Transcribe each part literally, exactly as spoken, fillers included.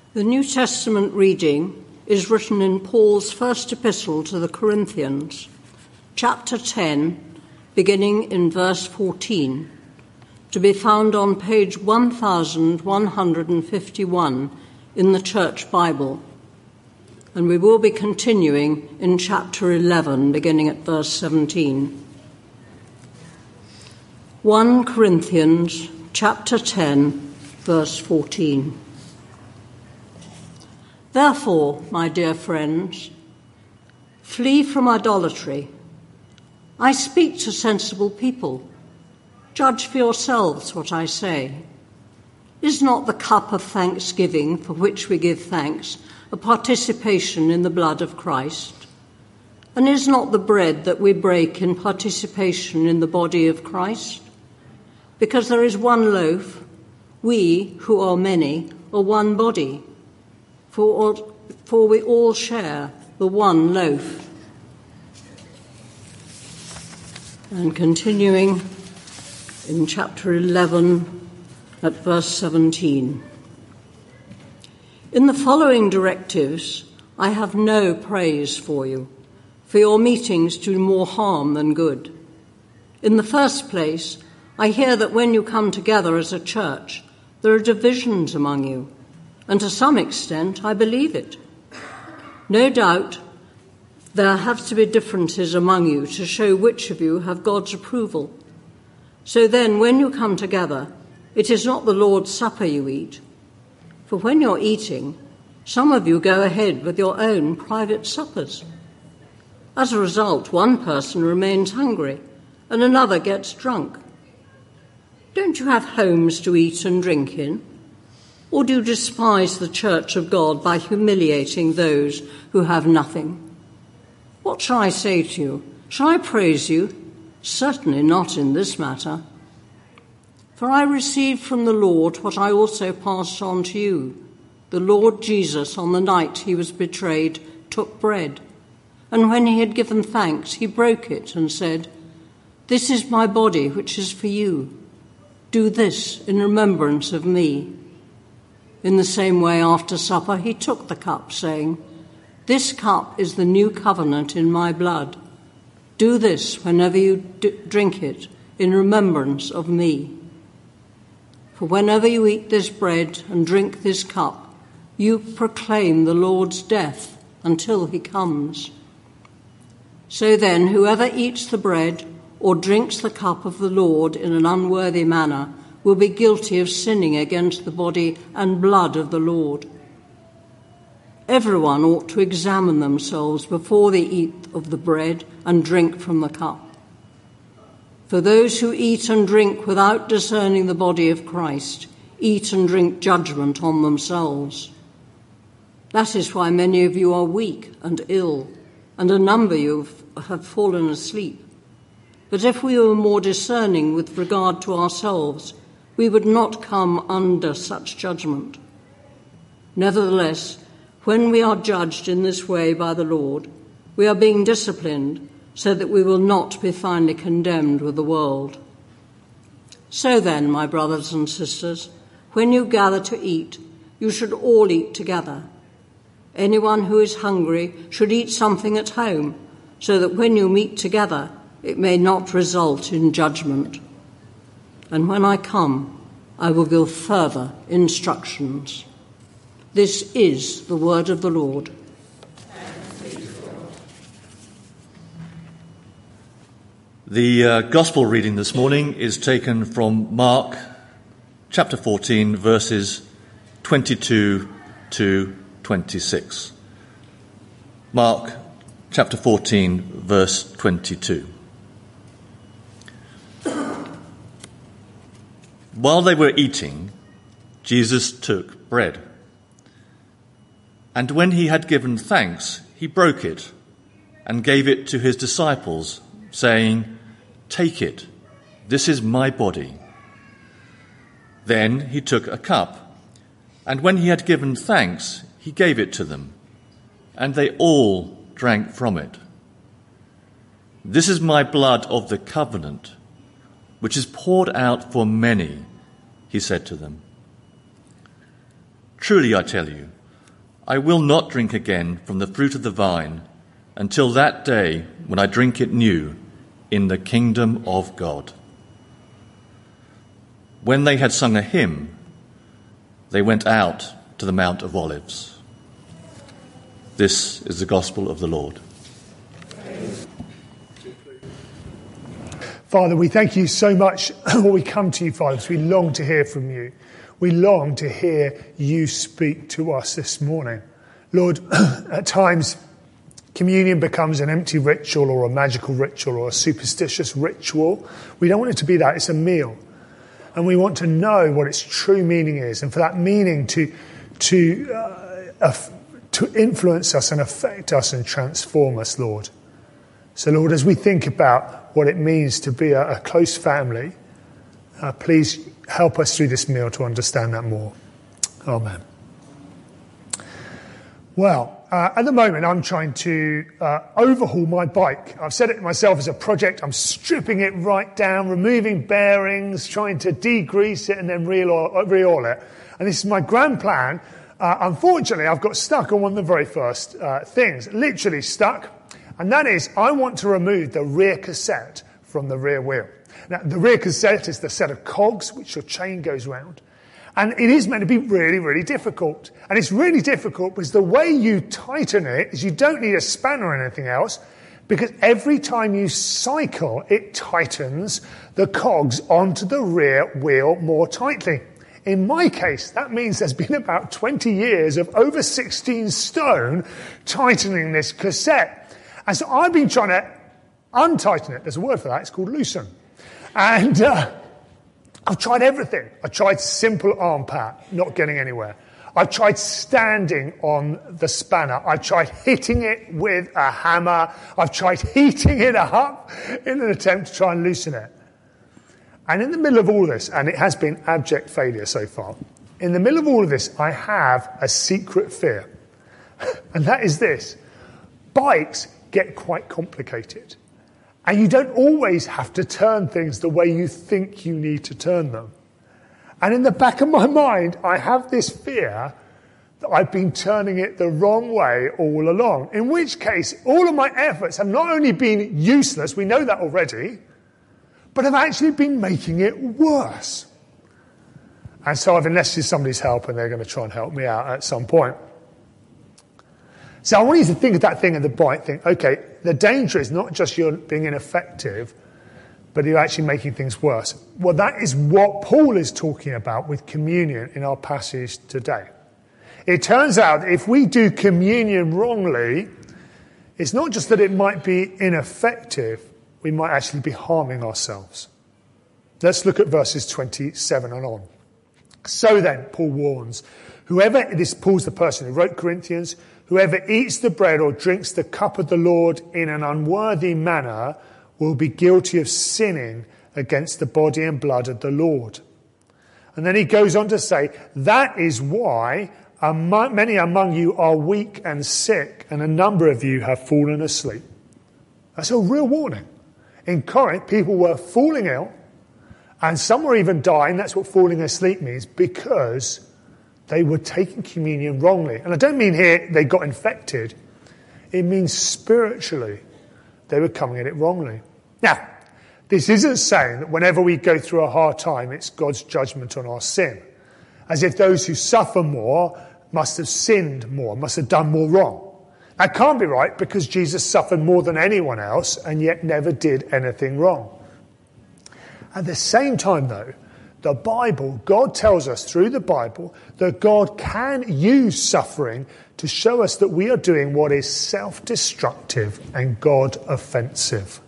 The New Testament reading is written in Paul's first epistle to the Corinthians, chapter ten, beginning in verse fourteen, to be found on page one thousand one hundred fifty-one in the Church Bible. And we will be continuing in chapter eleven, beginning at verse seventeen. First Corinthians chapter ten, verse fourteen. Therefore, my dear friends, flee from idolatry. I speak to sensible people. Judge for yourselves what I say. Is not the cup of thanksgiving for which we give thanks a participation in the blood of Christ? And is not the bread that we break in participation in the body of Christ? Because there is one loaf, we, who are many, are one body, for, for we all share the one loaf. And continuing in chapter eleven at verse seventeen. In the following directives, I have no praise for you, for your meetings do more harm than good. In the first place, I hear that when you come together as a church, there are divisions among you, and to some extent I believe it. No doubt there have to be differences among you to show which of you have God's approval. So then, when you come together, it is not the Lord's Supper you eat. For when you're eating, some of you go ahead with your own private suppers. As a result, one person remains hungry and another gets drunk. Don't you have homes to eat and drink in? Or do you despise the church of God by humiliating those who have nothing? What shall I say to you? Shall I praise you? Certainly not in this matter. For I received from the Lord what I also passed on to you. The Lord Jesus, on the night he was betrayed, took bread, and when he had given thanks, he broke it and said, "This is my body, which is for you. Do this in remembrance of me." In the same way, after supper, he took the cup, saying, "This cup is the new covenant in my blood. Do this whenever you d- drink it in remembrance of me. For whenever you eat this bread and drink this cup, you proclaim the Lord's death until he comes. So then, whoever eats the bread or drinks the cup of the Lord in an unworthy manner will be guilty of sinning against the body and blood of the Lord. Everyone ought to examine themselves before they eat of the bread and drink from the cup. For those who eat and drink without discerning the body of Christ eat and drink judgment on themselves. That is why many of you are weak and ill, and a number of you have fallen asleep. But if we were more discerning with regard to ourselves, we would not come under such judgment. Nevertheless, when we are judged in this way by the Lord, we are being disciplined so that we will not be finally condemned with the world. So then, my brothers and sisters, when you gather to eat, you should all eat together. Anyone who is hungry should eat something at home, so that when you meet together, it may not result in judgment. And when I come, I will give further instructions. This is the word of the Lord. The uh, gospel reading this morning is taken from Mark chapter fourteen, verses twenty-two to twenty-six. Mark chapter fourteen, verse twenty-two. While they were eating, Jesus took bread. And when he had given thanks, he broke it and gave it to his disciples, saying, "Take it, this is my body." Then he took a cup, and when he had given thanks, he gave it to them, and they all drank from it. "This is my blood of the covenant, which is poured out for many," he said to them. "Truly I tell you, I will not drink again from the fruit of the vine until that day when I drink it new in the kingdom of God." When they had sung a hymn, they went out to the Mount of Olives. This is the gospel of the Lord. Father, we thank you so much when we come to you, Father, because we long to hear from you. We long to hear you speak to us this morning. Lord, at times communion becomes an empty ritual or a magical ritual or a superstitious ritual. We don't want it to be that. It's a meal. And we want to know what its true meaning is, and for that meaning to to uh, to influence us and affect us and transform us, Lord. So, Lord, as we think about what it means to be a, a close family, uh, please help us through this meal to understand that more. Amen. Well, uh, at the moment, I'm trying to uh, overhaul my bike. I've set it myself as a project. I'm stripping it right down, removing bearings, trying to degrease it and then re-oil, re-oil it. And this is my grand plan. Uh, unfortunately, I've got stuck on one of the very first uh, things, literally stuck. And that is, I want to remove the rear cassette from the rear wheel. Now, the rear cassette is the set of cogs which your chain goes round. And it is meant to be really, really difficult. And it's really difficult because the way you tighten it is you don't need a spanner or anything else, because every time you cycle, it tightens the cogs onto the rear wheel more tightly. In my case, that means there's been about twenty years of over sixteen stone tightening this cassette. And so I've been trying to untighten it. There's a word for that. It's called loosen. And uh, I've tried everything. I tried simple arm pat, not getting anywhere. I tried standing on the spanner. I tried hitting it with a hammer. I've tried heating it up in an attempt to try and loosen it. And in the middle of all this, and it has been abject failure so far, in the middle of all of this, I have a secret fear. And that is this. Bikes get quite complicated. And you don't always have to turn things the way you think you need to turn them. And in the back of my mind, I have this fear that I've been turning it the wrong way all along. In which case, all of my efforts have not only been useless, we know that already, but have actually been making it worse. And so I've enlisted somebody's help, and they're going to try and help me out at some point. So I want you to think of that thing of the bike, think, okay, the danger is not just you're being ineffective, but you're actually making things worse. Well, that is what Paul is talking about with communion in our passage today. It turns out that if we do communion wrongly, it's not just that it might be ineffective, we might actually be harming ourselves. Let's look at verses twenty-seven and on. So then, Paul warns, whoever, this Paul's the person who wrote Corinthians, whoever eats the bread or drinks the cup of the Lord in an unworthy manner will be guilty of sinning against the body and blood of the Lord. And then he goes on to say, that is why among, many among you are weak and sick, and a number of you have fallen asleep. That's a real warning. In Corinth, people were falling ill, and some were even dying. That's what falling asleep means, because they were taking communion wrongly. And I don't mean here they got infected. It means spiritually they were coming at it wrongly. Now, this isn't saying that whenever we go through a hard time, it's God's judgment on our sin. As if those who suffer more must have sinned more, must have done more wrong. That can't be right, because Jesus suffered more than anyone else and yet never did anything wrong. At the same time, though, the Bible, God tells us through the Bible that God can use suffering to show us that we are doing what is self-destructive and God-offensive.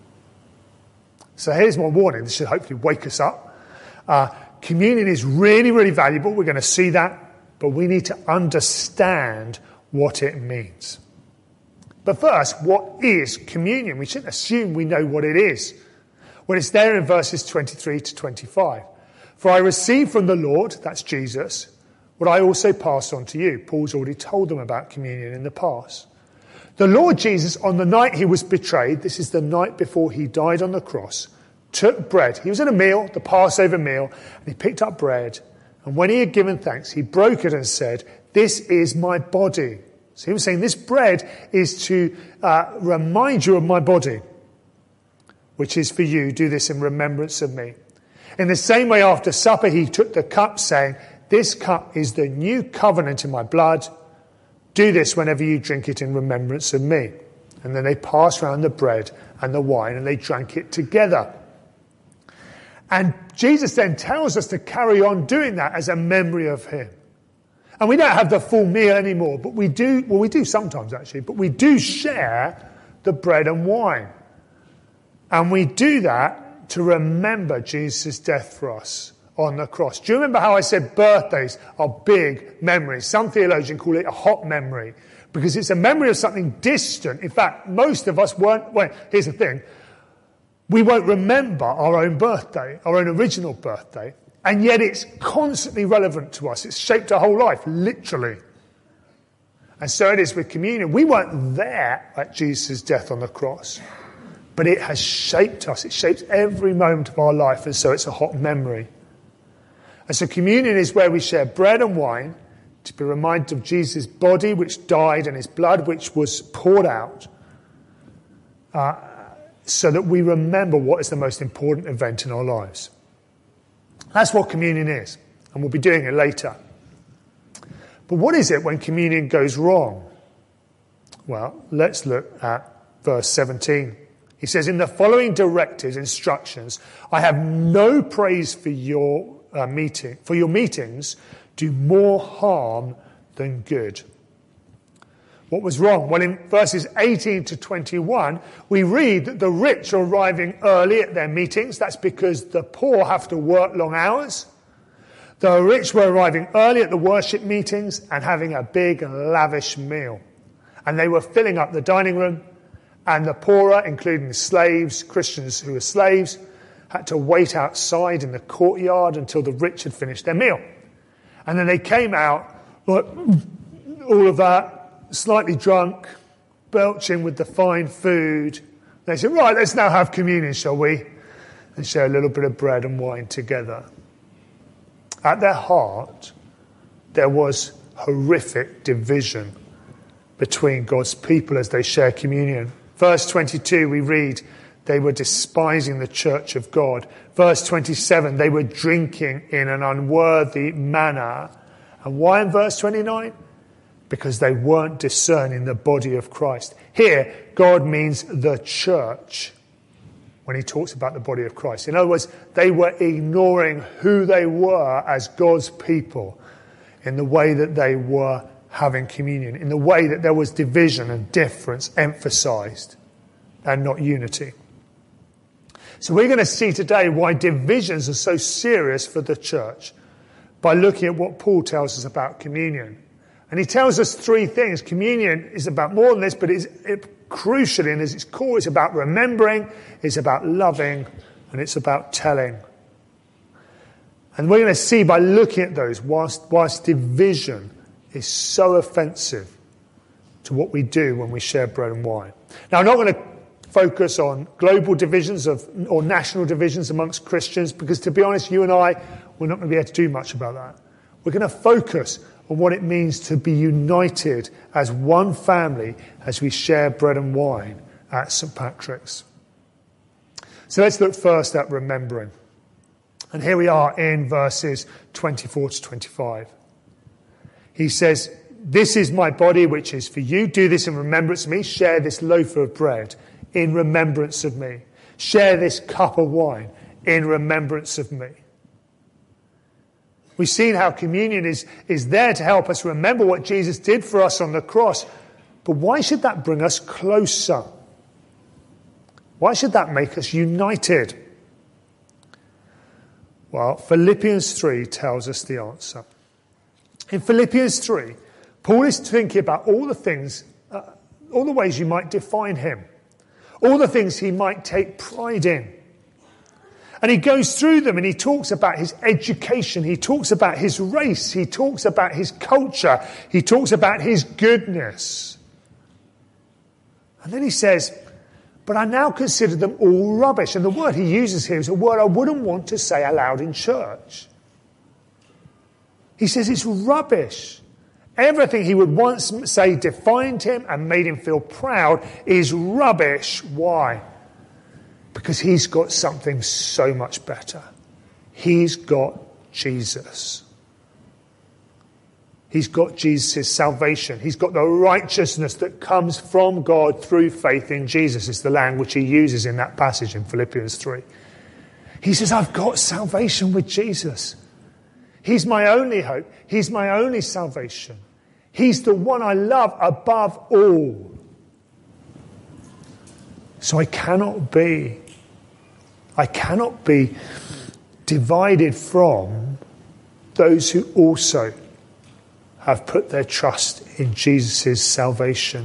So here's my warning. This should hopefully wake us up. Uh, communion is really, really valuable. We're going to see that. But we need to understand what it means. But first, what is communion? We shouldn't assume we know what it is. Well, it's there in verses twenty-three to twenty-five. For I received from the Lord, that's Jesus, what I also passed on to you. Paul's already told them about communion in the past. The Lord Jesus, on the night he was betrayed, this is the night before he died on the cross, took bread. He was at a meal, the Passover meal, and he picked up bread. And when he had given thanks, he broke it and said, This is my body. So he was saying this bread is to uh, remind you of my body, which is for you. Do this in remembrance of me. In the same way, after supper, he took the cup, saying, this cup is the new covenant in my blood. Do this whenever you drink it in remembrance of me. And then they passed round the bread and the wine, and they drank it together. And Jesus then tells us to carry on doing that as a memory of him. And we don't have the full meal anymore, but we do, well, we do sometimes actually, but we do share the bread and wine. And we do that to remember Jesus' death for us on the cross. Do you remember how I said birthdays are big memories? Some theologians call it a hot memory because it's a memory of something distant. In fact, most of us weren't, well, here's the thing. We won't remember our own birthday, our own original birthday, and yet it's constantly relevant to us. It's shaped our whole life, literally. And so it is with communion. We weren't there at Jesus' death on the cross, but it has shaped us. It shapes every moment of our life, and so it's a hot memory. And so communion is where we share bread and wine to be reminded of Jesus' body, which died, and his blood, which was poured out, uh, so that we remember what is the most important event in our lives. That's what communion is, and we'll be doing it later. But what is it when communion goes wrong? Well, let's look at verse seventeen. He says, in the following directives, instructions, I have no praise for your uh, meeting, for your meetings do more harm than good. What was wrong? Well, in verses eighteen to twenty-one, we read that the rich are arriving early at their meetings. That's because the poor have to work long hours. The rich were arriving early at the worship meetings and having a big, lavish meal. And they were filling up the dining room. And the poorer, including slaves, Christians who were slaves, had to wait outside in the courtyard until the rich had finished their meal. And then they came out, like, all of that, slightly drunk, belching with the fine food. They said, right, let's now have communion, shall we? And share a little bit of bread and wine together. At their heart, there was horrific division between God's people as they share communion. Verse twenty-two, we read, they were despising the church of God. Verse twenty-seven, they were drinking in an unworthy manner. And why in verse twenty-nine? Because they weren't discerning the body of Christ. Here, God means the church when he talks about the body of Christ. In other words, they were ignoring who they were as God's people in the way that they were having communion, in the way that there was division and difference emphasized and not unity. So we're going to see today why divisions are so serious for the church by looking at what Paul tells us about communion. And he tells us three things. Communion is about more than this, but it's it, crucially, and as its core, it's about remembering, it's about loving, and it's about telling. And we're going to see by looking at those, whilst, whilst division is so offensive to what we do when we share bread and wine. Now, I'm not going to focus on global divisions of or national divisions amongst Christians, because to be honest, you and I, we're not going to be able to do much about that. We're going to focus on what it means to be united as one family as we share bread and wine at Saint Patrick's. So let's look first at remembering. And here we are in verses twenty-four to twenty-five. He says, this is my body which is for you. Do this in remembrance of me. Share this loaf of bread in remembrance of me. Share this cup of wine in remembrance of me. We've seen how communion is, is there to help us remember what Jesus did for us on the cross. But why should that bring us closer? Why should that make us united? Well, Philippians three tells us the answer. In Philippians three, Paul is thinking about all the things, uh, all the ways you might define him, all the things he might take pride in. And he goes through them and he talks about his education, he talks about his race, he talks about his culture, he talks about his goodness. And then he says, but I now consider them all rubbish. And the word he uses here is a word I wouldn't want to say aloud in church. He says it's rubbish. Everything he would once say defined him and made him feel proud is rubbish. Why? Because he's got something so much better. He's got Jesus. He's got Jesus' salvation. He's got the righteousness that comes from God through faith in Jesus. It's the language he uses in that passage in Philippians three. He says, I've got salvation with Jesus. He's my only hope. He's my only salvation. He's the one I love above all. So I cannot be, I cannot be divided from those who also have put their trust in Jesus' salvation.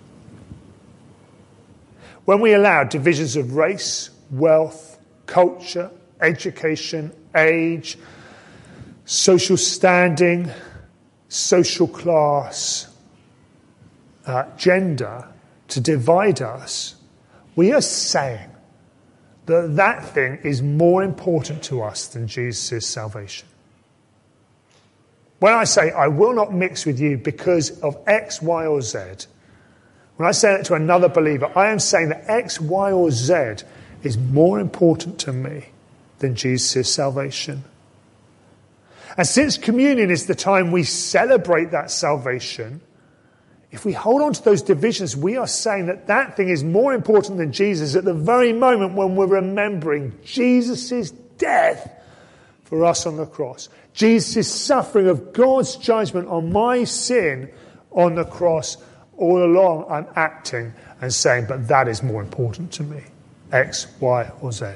When we allow divisions of race, wealth, culture, education, age, social standing, social class, uh, gender to divide us, we are saying that that thing is more important to us than Jesus' salvation. When I say, I will not mix with you because of X, Y, or Z, when I say that to another believer, I am saying that X, Y, or Z is more important to me than Jesus' salvation. And since communion is the time we celebrate that salvation, if we hold on to those divisions, we are saying that that thing is more important than Jesus at the very moment when we're remembering Jesus' death for us on the cross. Jesus' suffering of God's judgment on my sin on the cross. All along I'm acting and saying, but that is more important to me. X, Y, or Z.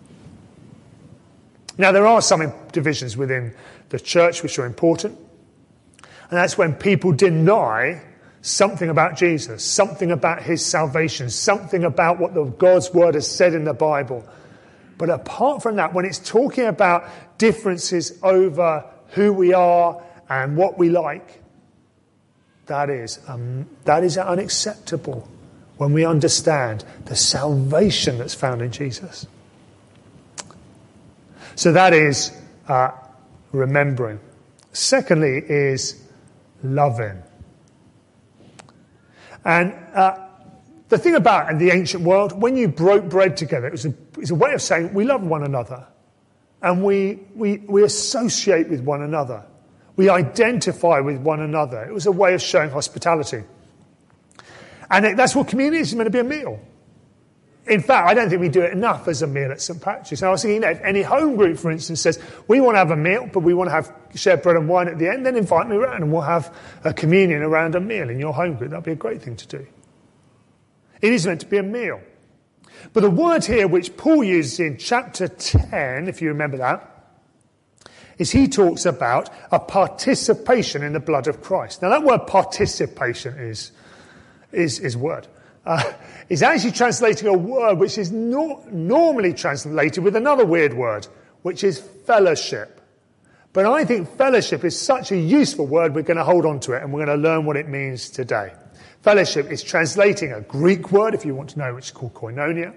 Now there are some divisions within the church which are important. And that's when people deny something about Jesus, something about his salvation, something about what the God's word has said in the Bible. But apart from that, when it's talking about differences over who we are and what we like, that is um, that is unacceptable when we understand the salvation that's found in Jesus. So that is uh, remembering. Secondly is loving. And uh, the thing about in the ancient world, when you broke bread together, it was a, it was a way of saying we love one another. And we, we, we associate with one another. We identify with one another. It was a way of showing hospitality. And it, that's what communion is. It's meant to be a meal. In fact, I don't think we do it enough as a meal at Saint Patrick's. And I was thinking, you know, if any home group, for instance, says, we want to have a meal, but we want to have share bread and wine at the end, then invite me around and we'll have a communion around a meal in your home group. That'd be a great thing to do. It is meant to be a meal. But the word here, which Paul uses in chapter ten, if you remember that, is he talks about a participation in the blood of Christ. Now that word participation is, is, is word. Uh, is actually translating a word which is not normally translated with another weird word, which is fellowship. But I think fellowship is such a useful word, we're going to hold on to it and we're going to learn what it means today. Fellowship is translating a Greek word, if you want to know, which is called koinonia.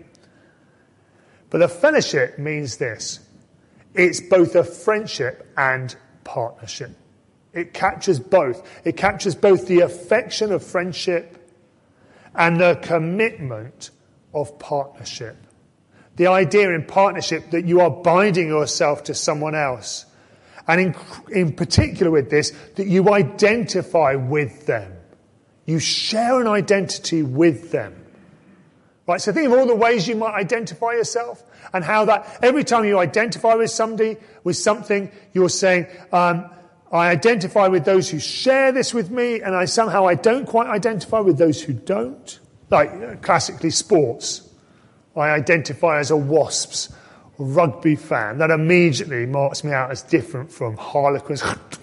But the fellowship means this. It's both a friendship and partnership. It captures both. It captures both the affection of friendship and the commitment of partnership. The idea in partnership that you are binding yourself to someone else. And in, in particular with this, that you identify with them. You share an identity with them. Right, so think of all the ways you might identify yourself and how that every time you identify with somebody, with something, you're saying, um, I identify with those who share this with me, and I somehow I don't quite identify with those who don't. Like uh, classically sports. I identify as a Wasps rugby fan. That immediately marks me out as different from Harlequins.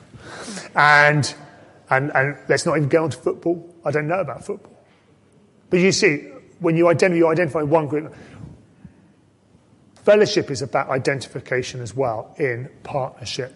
and, and, and let's not even get on to football. I don't know about football. But you see, when you identify, you identify with one group. Fellowship is about identification as well in partnership.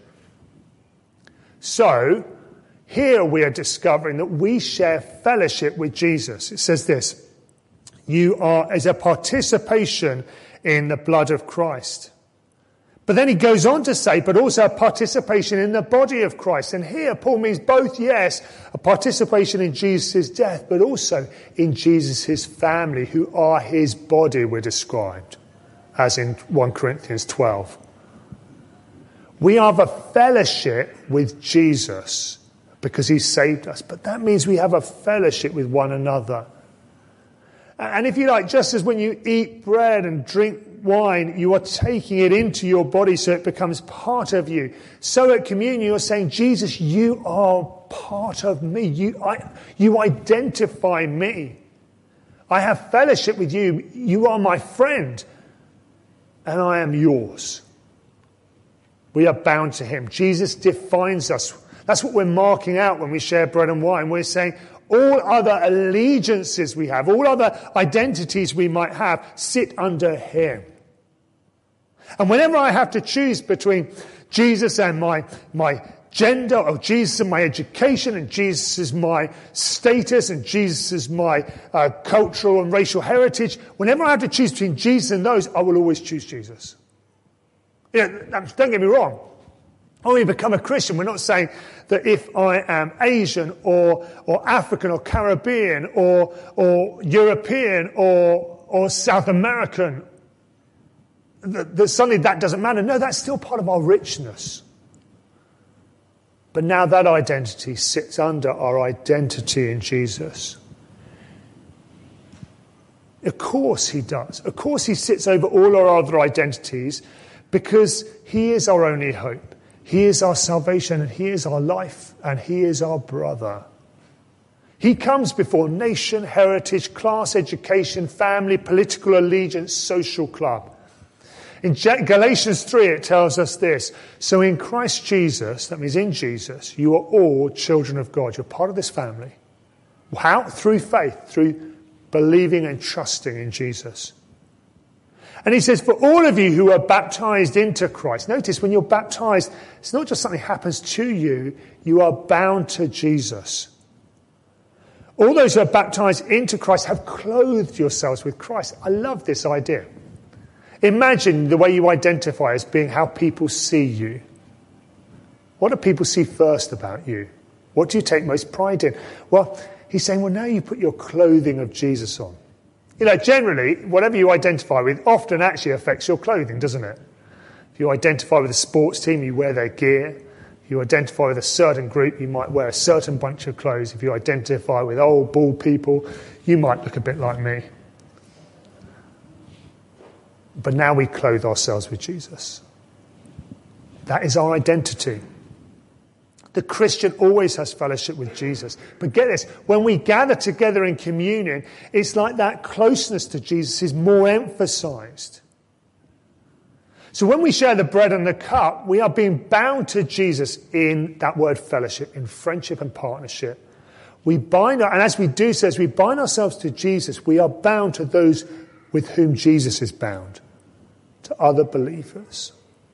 So, here we are discovering that we share fellowship with Jesus. It says this, you are as a participation in the blood of Christ. But then he goes on to say, but also a participation in the body of Christ. And here Paul means both, yes, a participation in Jesus' death, but also in Jesus' family, who are his body, we're described, as in First Corinthians twelve. We have a fellowship with Jesus because he saved us, but that means we have a fellowship with one another. And if you like, just as when you eat bread and drink wine, you are taking it into your body so it becomes part of you. So at communion, you're saying, Jesus, you are part of me. You, I, you identify me. I have fellowship with you. You are my friend, and I am yours. We are bound to him. Jesus defines us. That's what we're marking out when we share bread and wine. We're saying all other allegiances we have, all other identities we might have, sit under him. And whenever I have to choose between Jesus and my, my gender, or Jesus and my education, and Jesus is my status, and Jesus is my uh, cultural and racial heritage, whenever I have to choose between Jesus and those, I will always choose Jesus. You know, don't get me wrong. When we become a Christian, we're not saying that if I am Asian or or African or Caribbean or or European or or South American, that, that suddenly that doesn't matter. No, that's still part of our richness. But now that identity sits under our identity in Jesus. Of course he does. Of course he sits over all our other identities because he is our only hope. He is our salvation, and he is our life, and he is our brother. He comes before nation, heritage, class, education, family, political allegiance, social club. In Galatians three, it tells us this. So in Christ Jesus, that means in Jesus, you are all children of God. You're part of this family. How? Through faith, through believing and trusting in Jesus. And he says, for all of you who are baptized into Christ, notice when you're baptized, it's not just something happens to you, you are bound to Jesus. All those who are baptized into Christ have clothed yourselves with Christ. I love this idea. Imagine the way you identify as being how people see you. What do people see first about you? What do you take most pride in? Well, he's saying, well, now you put your clothing of Jesus on. You know, generally, whatever you identify with often actually affects your clothing, doesn't it? If you identify with a sports team, you wear their gear. If you identify with a certain group, you might wear a certain bunch of clothes. If you identify with old, bald people, you might look a bit like me. But now we clothe ourselves with Jesus. That is our identity. The Christian always has fellowship with Jesus. But get this, when we gather together in communion, it's like that closeness to Jesus is more emphasized. So when we share the bread and the cup, we are being bound to Jesus in that word fellowship, in friendship and partnership. We bind, our, and as we do so, as we bind ourselves to Jesus, we are bound to those with whom Jesus is bound, to other believers.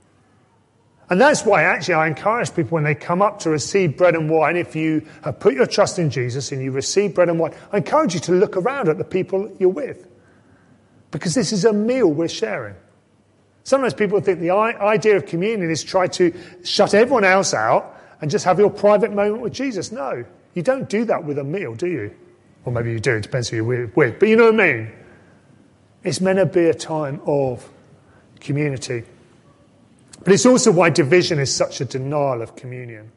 And that's why actually I encourage people when they come up to receive bread and wine, if you have put your trust in Jesus and you receive bread and wine, I encourage you to look around at the people you're with. Because this is a meal we're sharing. Sometimes people think the idea of communion is try to shut everyone else out and just have your private moment with Jesus. No, you don't do that with a meal, do you? Or maybe you do, it depends who you're with. But you know what I mean? It's meant to be a time of community. But it's also why division is such a denial of communion.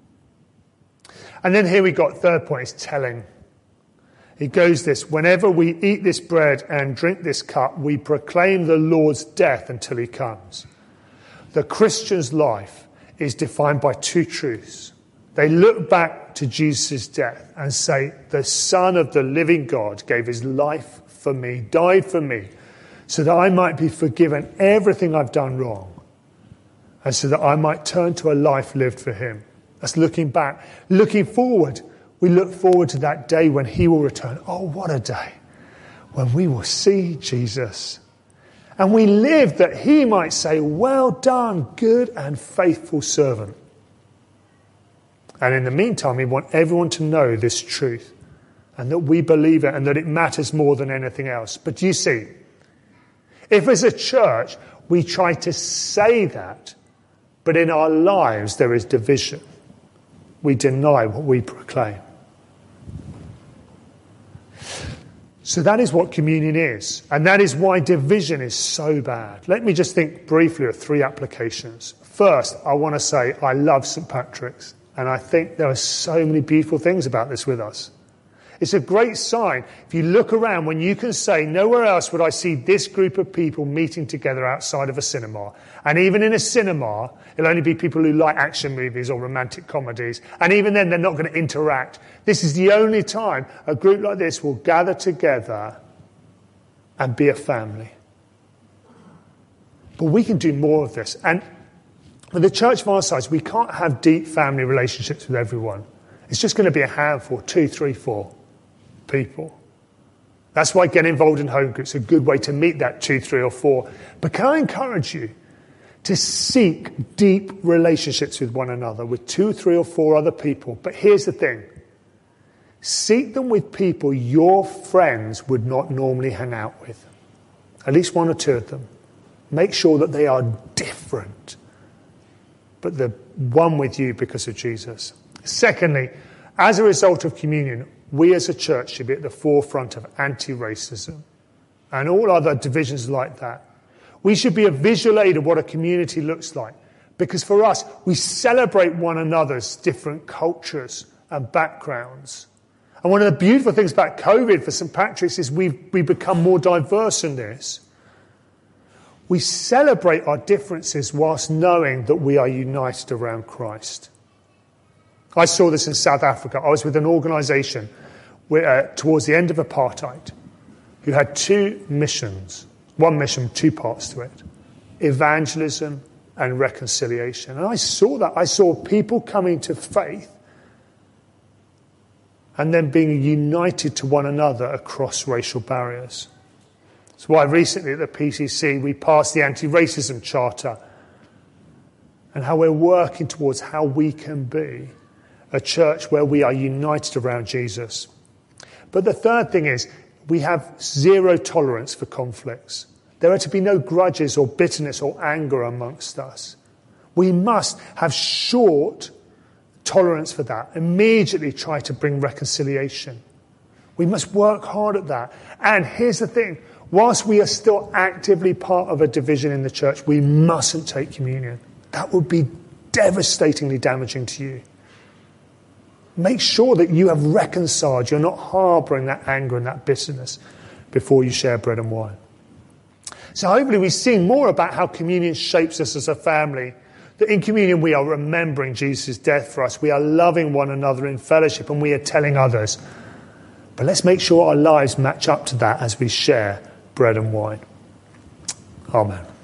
And then here we got third point, is telling. It goes this, whenever we eat this bread and drink this cup, we proclaim the Lord's death until he comes. The Christian's life is defined by two truths. They look back to Jesus' death and say, the Son of the living God gave his life for me, died for me, so that I might be forgiven everything I've done wrong. And so that I might turn to a life lived for him. That's looking back. Looking forward, we look forward to that day when he will return. Oh, what a day when we will see Jesus. And we live that he might say, well done, good and faithful servant. And in the meantime, we want everyone to know this truth and that we believe it and that it matters more than anything else. But you see, if as a church we try to say that, but in our lives there is division. We deny what we proclaim. So that is what communion is. And that is why division is so bad. Let me just think briefly of three applications. First, I want to say I love Saint Patrick's. And I think there are so many beautiful things about this with us. It's a great sign. If you look around, when you can say, nowhere else would I see this group of people meeting together outside of a cinema. And even in a cinema, it'll only be people who like action movies or romantic comedies. And even then, they're not going to interact. This is the only time a group like this will gather together and be a family. But we can do more of this. And with the church of our size, we can't have deep family relationships with everyone. It's just going to be a handful, two, three, four people. That's why getting involved in home groups is a good way to meet that two, three, or four. But can I encourage you to seek deep relationships with one another, with two, three, or four other people? But here's the thing. Seek them with people your friends would not normally hang out with. At least one or two of them. Make sure that they are different, but the one with you because of Jesus. Secondly, as a result of communion, we as a church should be at the forefront of anti-racism and all other divisions like that. We should be a visual aid of what a community looks like, because for us, we celebrate one another's different cultures and backgrounds. And one of the beautiful things about COVID for Saint Patrick's is we've, we've become more diverse in this. We celebrate our differences whilst knowing that we are united around Christ. I saw this in South Africa. I was with an organisation uh, towards the end of apartheid who had two missions. One mission, two parts to it. Evangelism and reconciliation. And I saw that. I saw people coming to faith and then being united to one another across racial barriers. That's why recently at the P C C we passed the Anti-Racism Charter and how we're working towards how we can be a church where we are united around Jesus. But the third thing is we have zero tolerance for conflicts. There are to be no grudges or bitterness or anger amongst us. We must have short tolerance for that. Immediately try to bring reconciliation. We must work hard at that. And here's the thing. Whilst we are still actively part of a division in the church, we mustn't take communion. That would be devastatingly damaging to you. Make sure that you have reconciled. You're not harbouring that anger and that bitterness before you share bread and wine. So hopefully we've seen more about how communion shapes us as a family. That in communion we are remembering Jesus' death for us. We are loving one another in fellowship and we are telling others. But let's make sure our lives match up to that as we share bread and wine. Amen.